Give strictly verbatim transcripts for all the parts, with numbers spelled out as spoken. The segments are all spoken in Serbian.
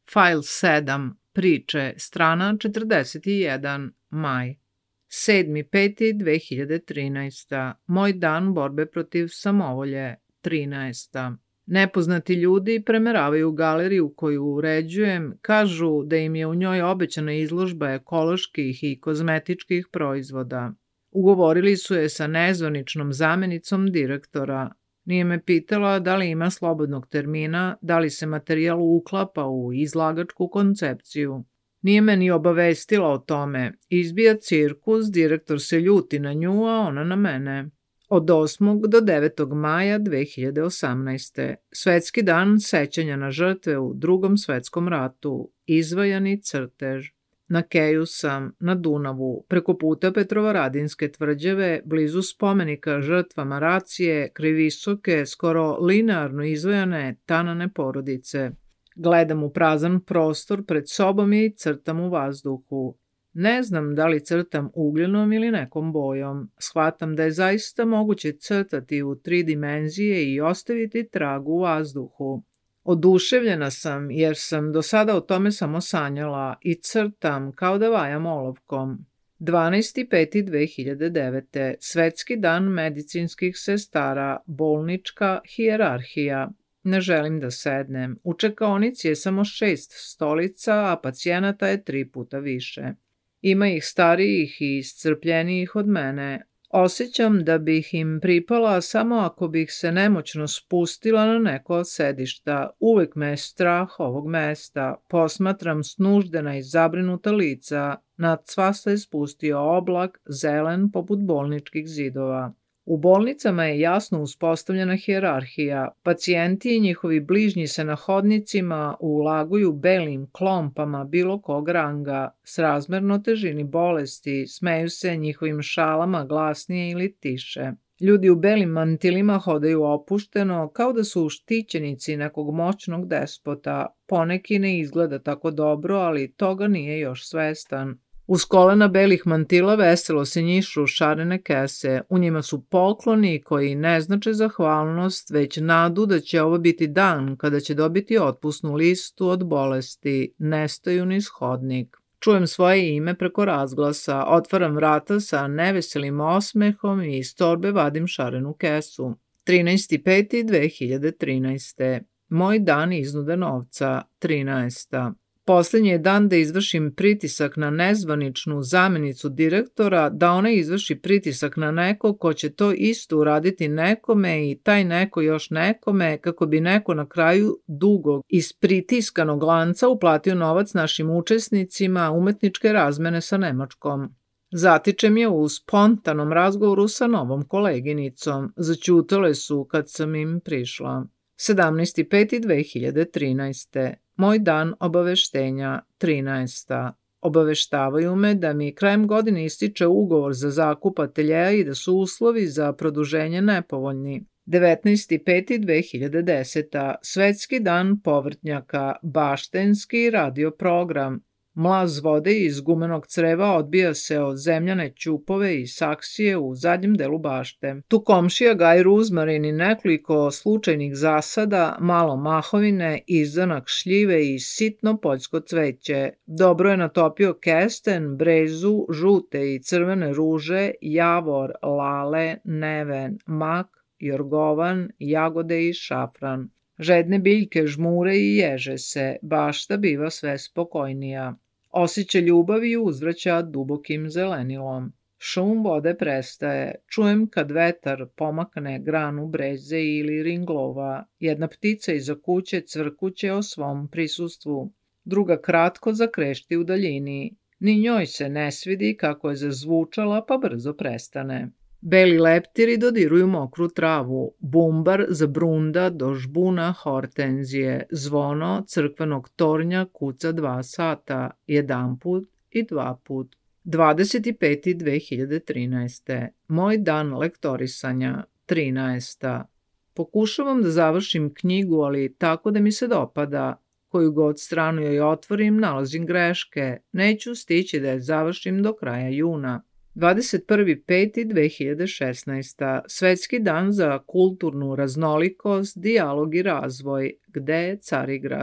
Fajl sedam. Priče. Strana četrdeset jedan. Maj. sedmi peti dve hiljade trinaeste. Moj dan borbe protiv samovolje. trinaesta. Nepoznati ljudi premeravaju galeriju koju uređujem, kažu da im je u njoj obećana izložba ekoloških i kozmetičkih proizvoda. Ugovorili su je sa nezvaničnom zamenicom direktora. Nije me pitala da li ima slobodnog termina, da li se materijal uklapa u izlagačku koncepciju. Nije me ni obavestila o tome. Izbija cirkus, direktor se ljuti na nju, a ona na mene. Od osmog do devetog maja dve hiljade osamnaeste. Svetski dan sećanja na žrtve u Drugom svetskom ratu. Izvajani crtež. Na Keju sam, na Dunavu, preko puta Petrovaradinske tvrđave, blizu spomenika žrtvama racije, kraj visoke, skoro linearno izvojane tanane porodice. Gledam u prazan prostor pred sobom i crtam u vazduhu. Ne znam da li crtam ugljenom ili nekom bojom. Shvatam da je zaista moguće crtati u tri dimenzije i ostaviti trag u vazduhu. Oduševljena sam jer sam do sada o tome samo sanjala i crtam kao da vajam olovkom. dvanaesti peti dve hiljade devete. Svetski dan medicinskih sestara, bolnička hijerarhija. Ne želim da sednem. U čekaonici je samo šest stolica, a pacijenata je tri puta više. Ima ih starijih i iscrpljenijih od mene. Osjećam da bih im pripala samo ako bih se nemoćno spustila na neko od sedišta. Uvek me je strah ovog mesta. Posmatram snuždena i zabrinuta lica. Nad sva se je spustio oblak, zelen poput bolničkih zidova. U bolnicama je jasno uspostavljena hijerarhija. Pacijenti i njihovi bližnji se na hodnicima ulaguju belim klompama bilo kog ranga, srazmerno težini bolesti, smeju se njihovim šalama glasnije ili tiše. Ljudi u belim mantilima hodaju opušteno, kao da su štićenici nekog moćnog despota. Poneki ne izgleda tako dobro, ali toga nije još svestan. Uz kolena belih mantila veselo se njišu šarene kese. U njima su pokloni koji ne znače zahvalnost, već nadu da će ovo biti dan kada će dobiti otpusnu listu od bolesti. Nestaju niz hodnik. Čujem svoje ime preko razglasa, otvaram vrata sa neveselim osmehom i iz torbe vadim šarenu kesu. trinaesti peti dve hiljade trinaeste. Moj dan iznude novca. trinaesta. Poslednji je dan da izvršim pritisak na nezvaničnu zamenicu direktora, da ona izvrši pritisak na neko ko će to isto uraditi nekome i taj neko još nekome, kako bi neko na kraju dugog iz pritiskanog lanca uplatio novac našim učesnicima umetničke razmene sa Nemačkom. Zatičem je u spontanom razgovoru sa novom koleginicom. Zaćutale su kad sam im prišla. sedamnaesti peti dve hiljade trinaeste. Moj dan obaveštenja. trinaesta. Obaveštavaju me da mi krajem godine ističe ugovor za zakup ateljeja i da su uslovi za produženje nepovoljni. devetnaesti peti dve hiljade desete. Svetski dan povrtnjaka. Baštenski radio program. Mlaz vode iz gumenog creva odbija se od zemljane ćupove i saksije u zadnjem delu bašte. Tu komšija gaji ruzmarin i nekoliko slučajnih zasada, malo mahovine, izdanak šljive i sitno poljsko cveće. Dobro je natopio kesten, brezu, žute i crvene ruže, javor, lale, neven, mak, jorgovan, jagode i šafran. Žedne biljke žmure i ježe se, bašta biva sve spokojnija. Osjeća ljubav i uzvraća dubokim zelenilom. Šum vode prestaje, čujem kad vetar pomakne granu breze ili ringlova. Jedna ptica iza kuće cvrkuće o svom prisustvu. Druga kratko zakrešti u daljini. Ni njoj se ne svidi kako je zazvučala pa brzo prestane. Beli leptiri dodiruju mokru travu, bumbar zabrunda do žbuna hortenzije, zvono crkvenog tornja kuca dva sata, jedanput i dva put. dvadeset peti dve hiljade trinaeste. Moj dan lektorisanja. trinaesta. Pokušavam da završim knjigu, ali tako da mi se dopada. Koju god stranu joj otvorim, nalazim greške. Neću stići da je završim do kraja juna. dvadeset prvi peti dve hiljade šesnaeste. Svetski dan za kulturnu raznolikost, dijalog i razvoj. Gde je Carigrad?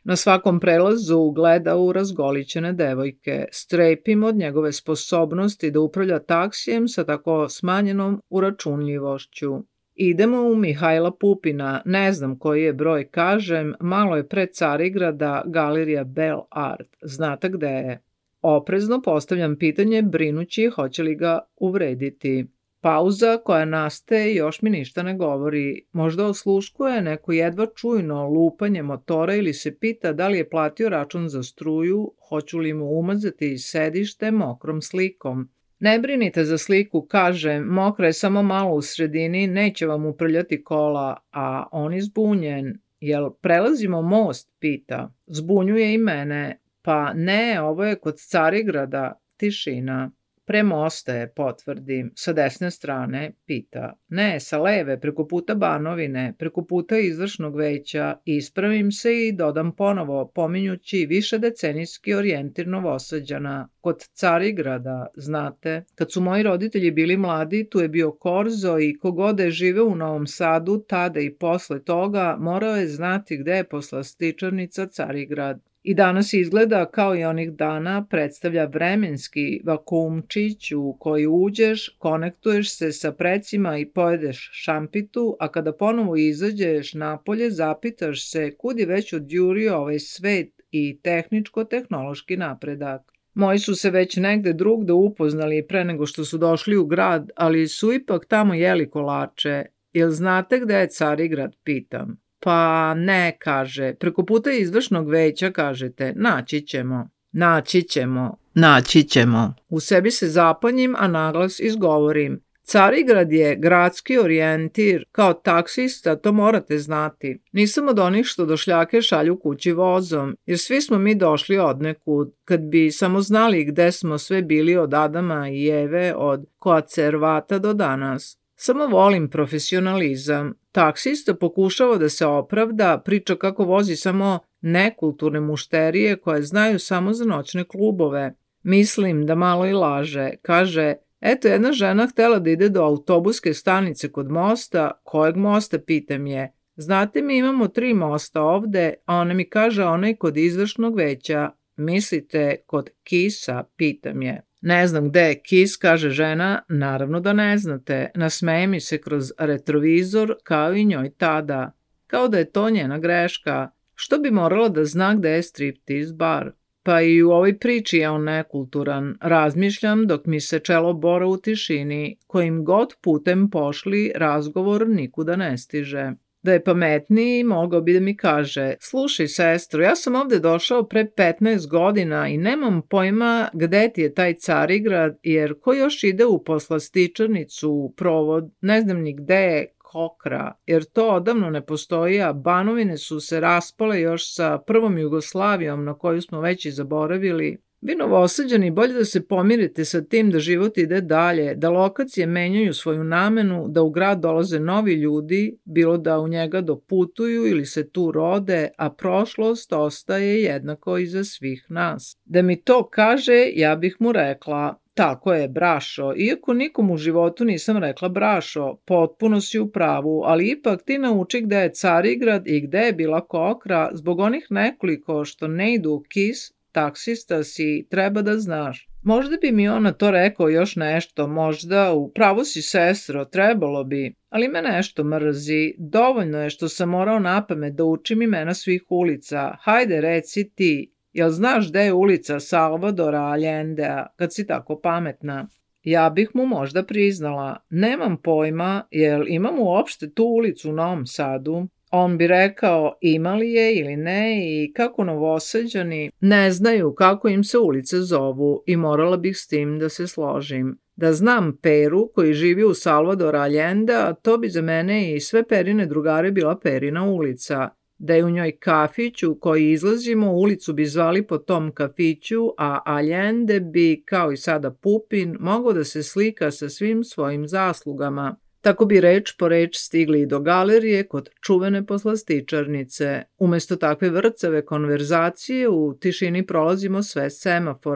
Na svakom prelazu gleda u razgolićene devojke. Strepim od njegove sposobnosti da upravlja taksijem sa tako smanjenom uračunljivošću. Idemo u Mihajla Pupina, ne znam koji je broj, kažem, malo je pred Carigrada, galerija Bell Art. Znate gde je? Oprezno postavljam pitanje, brinući hoće li ga uvrediti. Pauza koja nastaje još mi ništa ne govori. Možda osluškuje neko jedva čujno lupanje motora ili se pita da li je platio račun za struju, hoću li mu umazati sedište mokrom slikom. Ne brinite za sliku, kaže, mokra je samo malo u sredini, neće vam uprljati kola, a on je zbunjen. Jel prelazimo most, pita. Zbunjuje i mene. Pa ne, ovo je kod Carigrada, tišina. Pre mosta je, potvrdim, sa desne strane, pita. Ne, sa leve, preko puta Banovine, preko puta izvršnog veća, ispravim se i dodam ponovo, pominjući više decenijski orijentir Novosađana. Kod Carigrada, znate, kad su moji roditelji bili mladi, tu je bio Korzo i kogod je živeo u Novom Sadu, tada i posle toga, morao je znati gde je poslastičarnica Carigrad. I danas izgleda kao i onih dana, predstavlja vremenski vakuumčić u koji uđeš, konektuješ se sa precima i pojedeš šampitu, a kada ponovo izađeš napolje, zapitaš se kud je već odjurio ovaj svet i tehničko-tehnološki napredak. Moji su se već negde drugde upoznali pre nego što su došli u grad, ali su ipak tamo jeli kolače. Jel znate gde je Carigrad, pitam. Pa ne, kaže, preko puta izvršnog veća, kažete, naći ćemo, naći ćemo, naći ćemo. U sebi se zapanjim, a naglas izgovorim. Carigrad je gradski orijentir, kao taksista, to morate znati. Nisam od onih što došljake šalju kući vozom, jer svi smo mi došli odnekud. Kad bi samo znali gde smo sve bili od Adama i Eve, od Koacervata do danas. Samo volim profesionalizam. Taksista pokušava da se opravda, priča kako vozi samo nekulturne mušterije koje znaju samo za noćne klubove. Mislim da malo i laže. Kaže, eto jedna žena htela da ide do autobuske stanice kod mosta. Kojeg mosta, pitam je. Znate, mi imamo tri mosta ovde, a ona mi kaže onaj kod izvršnog veća. Mislite kod Kisa, pitam je. Ne znam gde je Kis, kaže žena, naravno da ne znate. Nasmeje mi se kroz retrovizor, kao i njoj tada. Kao da je to njena greška. Što bi morala da zna gde je striptease bar? Pa i u ovoj priči je on nekulturan. Razmišljam dok mi se čelo bora u tišini, kojim god putem pošli, razgovor nikuda ne stiže. Da je pametniji, mogao bi da mi kaže, slušaj sestro, ja sam ovde došao pre petnaest godina i nemam pojma gde ti je taj Carigrad, jer ko još ide u poslastičarnicu, u provod, ne znam ni gde je Kokra, jer to odavno ne postoji, a Banovine su se raspale još sa prvom Jugoslavijom na koju smo već i zaboravili. Vi Novosađani, bolje da se pomirite sa tim da život ide dalje, da lokacije menjaju svoju namenu, da u grad dolaze novi ljudi, bilo da u njega doputuju ili se tu rode, a prošlost ostaje jednako i za svih nas. Da mi to kaže, ja bih mu rekla, tako je, brašo, iako nikom u životu nisam rekla brašo, potpuno si u pravu, ali ipak ti nauči gde je Carigrad i gde je bila Kokra, zbog onih nekoliko što ne idu u Kis, taksista si, treba da znaš. Možda bi mi ona to rekao još nešto, možda u pravu si sestro, trebalo bi, ali me nešto mrzi. Dovoljno je što sam morao napamet da učim imena svih ulica. Hajde reci ti, jel znaš gde je ulica Salvadora Allendea, kad si tako pametna? Ja bih mu možda priznala, nemam pojma, jel imam uopšte tu ulicu u Novom Sadu? On bi rekao ima li je ili ne i kako Novosađani ne znaju kako im se ulice zovu i morala bih s tim da se složim. Da znam Peru koji živi u Salvador Allende, to bi za mene i sve Perine drugare bila Perina ulica. Da je u njoj kafić u koji izlazimo, ulicu bi zvali po tom kafiću, a Allende bi, kao i sada Pupin, mogao da se slika sa svim svojim zaslugama. Tako bi reč po reč stigli i do galerije kod čuvene poslastičarnice. Umesto takve vrcave konverzacije u tišini prolazimo sve semafore.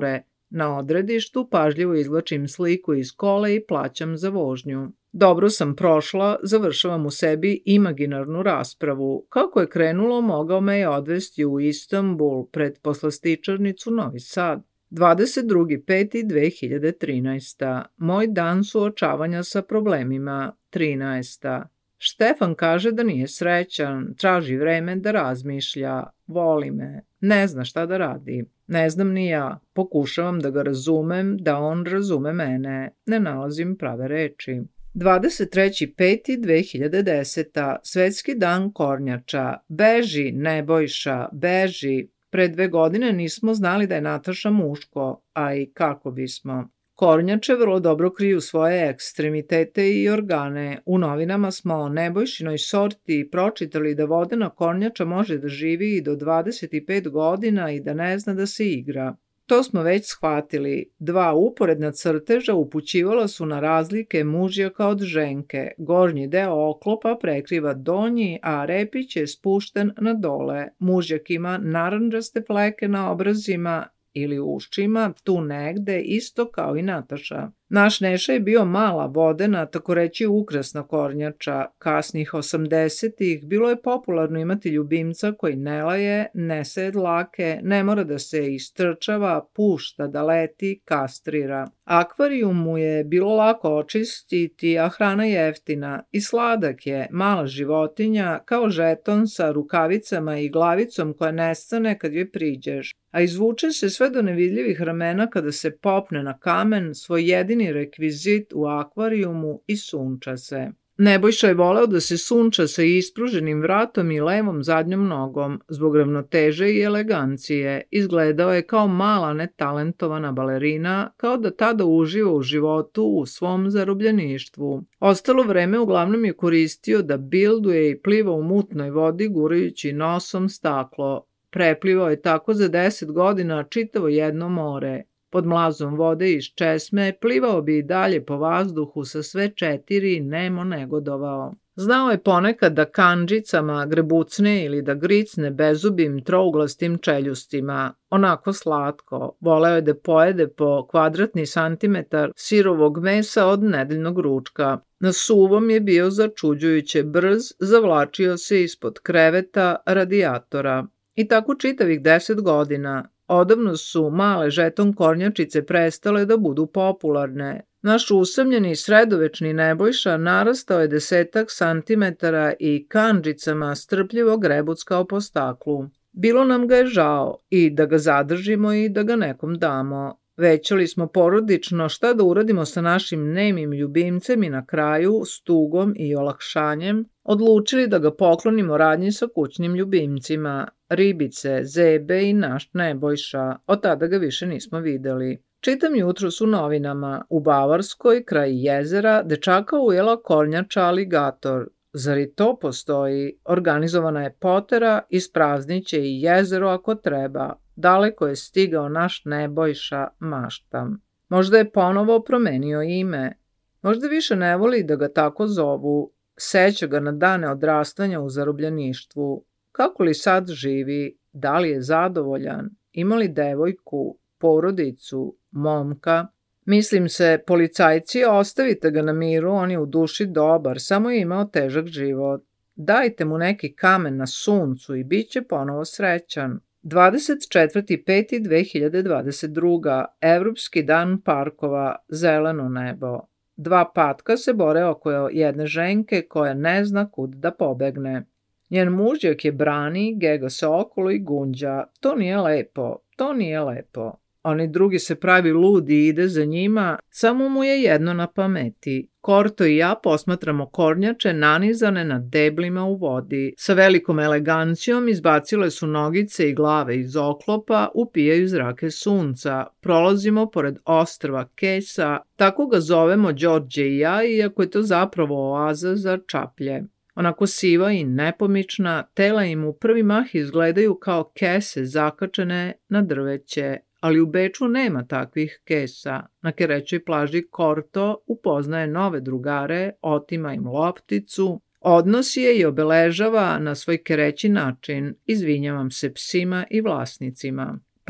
Na odredištu pažljivo izvlačim sliku iz kola i plaćam za vožnju. Dobro sam prošla, završavam u sebi imaginarnu raspravu. Kako je krenulo, mogao me je odvesti u Istanbul pred poslastičarnicu Novi Sad. dvadeset drugi peti dve hiljade trinaesta. Moj dan suočavanja sa problemima. trinaesta. Štefan kaže da nije srećan, traži vreme da razmišlja, voli me, ne zna šta da radi. Ne znam ni ja, pokušavam da ga razumem, da on razume mene, ne nalazim prave reči. dvadeset treći peti dve hiljade deseta. Svetski dan kornjača. Beži, Nebojša, beži. Pre dve godine nismo znali da je Nataša muško, a i kako bismo. Kornjače vrlo dobro kriju svoje ekstremitete i organe. U novinama smo o Nebojšinoj sorti pročitali da vodena kornjača može da živi i do dvadeset pet godina i da ne zna da se igra. To smo već shvatili. Dva uporedna crteža upućivala su na razlike mužjaka od ženke. Gornji deo oklopa prekriva donji, a repić je spušten na dole. Mužjak ima narandžaste fleke na obrazima ili ušćima, tu negde, isto kao i Nataša. Naš Neša je bio mala, vodena, tako reći ukrasna kornjača. Kasnih osamdesetih bilo je popularno imati ljubimca koji ne laje, ne seje dlake, ne mora da se istrčava, pušta da leti, kastrira. Akvarijum mu je bilo lako očistiti, a hrana jeftina. I sladak je, mala životinja, kao žeton sa rukavicama i glavicom koja nestane kad joj priđeš. A izvuče se sve do nevidljivih ramena kada se popne na kamen, svoj jedini rekvizit u akvarijumu i sunča se. Nebojša je voleo da se sunča sa ispruženim vratom i levom zadnjom nogom. Zbog ravnoteže i elegancije izgledao je kao mala netalentovana balerina, kao da tada uživa u životu u svom zarobljeništvu. Ostalo vreme uglavnom je koristio da bilduje i pliva u mutnoj vodi gurajući nosom staklo. Preplivao je tako za deset godina čitavo jedno more. Pod mlazom vode iz česme plivao bi i dalje po vazduhu sa sve četiri, nemo negodovao. Znao je ponekad da kandžicama grebucne ili da gricne bezubim trouglastim čeljustima. Onako slatko. Voleo je da pojede po kvadratni santimetar sirovog mesa od nedeljnog ručka. Na suvom je bio začuđujuće brz, zavlačio se ispod kreveta radijatora. I tako čitavih deset godina. Odavno su male žeton kornjačice prestale da budu popularne. Naš usamljeni sredovečni Nebojša narastao je desetak santimetara i kandžicama strpljivo grebuckao po staklu. Bilo nam ga je žao i da ga zadržimo i da ga nekom damo. Većali smo porodično šta da uradimo sa našim nemim ljubimcem i na kraju, s tugom i olakšanjem, odlučili da ga poklonimo radnji sa kućnim ljubimcima. Ribice, zebe i naš Nebojša. Od tada ga više nismo videli. Čitam jutros u novinama. U Bavarskoj, kraj jezera, dečaka ujela kornjača aligator. Zar i to postoji? Organizovana je potera, isprazniće i jezero ako treba. Daleko je stigao naš Nebojša, maštam. Možda je ponovo promenio ime. Možda više ne voli da ga tako zovu. Seća ga na dane odrastanja u zarobljeništvu. Kako li sad živi? Da li je zadovoljan? Ima li devojku, porodicu, momka? Mislim se, policajci, ostavite ga na miru, on je u duši dobar, samo je imao težak život. Dajte mu neki kamen na suncu i bit će ponovo srećan. dvadeset četvrti peti dve hiljade dvadeset druga. Evropski dan parkova, zeleno nebo. Dva patka se bore oko jedne ženke koja ne zna kud da pobegne. Njen mužjak je brani, gega se okolo i gunđa. To nije lepo, to nije lepo. Oni drugi se pravi ludi i ide za njima, samo mu je jedno na pameti. Korto i ja posmatramo kornjače nanizane na deblima u vodi. Sa velikom elegancijom izbacile su nogice i glave iz oklopa, upijaju zrake sunca. Prolazimo pored ostrva Kesa, tako ga zovemo Đorđe i ja, iako je to zapravo oaza za čaplje. Onako siva i nepomična, tela im u prvi mah izgledaju kao kese zakačene na drveće, ali u Beču nema takvih kesa. Na Kerećoj plaži Korto upoznaje nove drugare, otima im lopticu, odnosi je i obeležava na svoj kereći način, izvinjavam se psima i vlasnicima.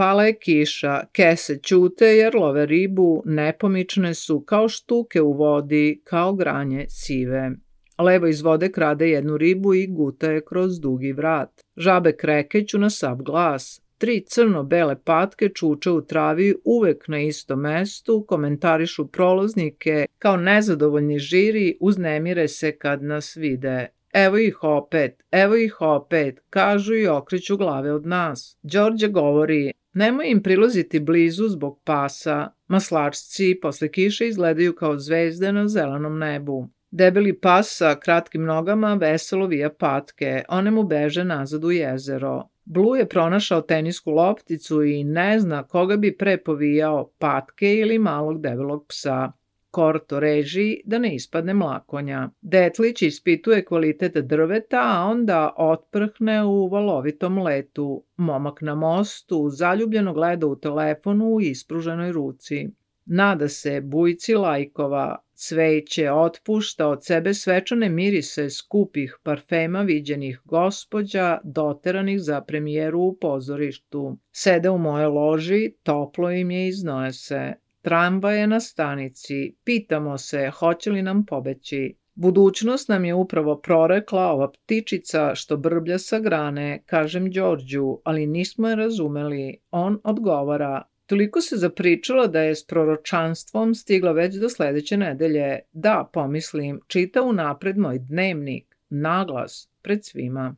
Pala je kiša, kese ćute jer love ribu, nepomične su kao štuke u vodi, kao granje sive. Levo iz vode krade jednu ribu i guta je kroz dugi vrat. Žabe krekeću na sav glas. Tri crno-bele patke čuče u travi uvek na istom mestu, komentarišu prolaznike, kao nezadovoljni žiri uznemire se kad nas vide. Evo ih opet, evo ih opet, kažu i okreću glave od nas. Đorđe govori, nemoj im prilaziti blizu zbog pasa. Maslačci posle kiše izgledaju kao zvezde na zelenom nebu. Debeli pas sa kratkim nogama veselo vija patke, one mu beže nazad u jezero. Blue je pronašao tenisku lopticu i ne zna koga bi pre povijao, patke ili malog debelog psa. Korto reži da ne ispadne mlakonja. Detlić ispituje kvalitet drveta, a onda otprhne u valovitom letu. Momak na mostu zaljubljeno gleda u telefonu u ispruženoj ruci. Nada se bujci lajkova, cveće otpušta od sebe svečane mirise skupih parfema viđenih gospođa, doteranih za premijeru u pozorištu. Sede u moje loži, toplo im je i znoje se. Tramvaj je na stanici, pitamo se hoće li nam pobeći. Budućnost nam je upravo prorekla ova ptičica što brblja sa grane, kažem Đorđu, ali nismo je razumeli. On odgovara, toliko se zapričala da je s proročanstvom stigla već do sledeće nedelje. Da, pomislim, čita unapred moj dnevnik, naglas, pred svima.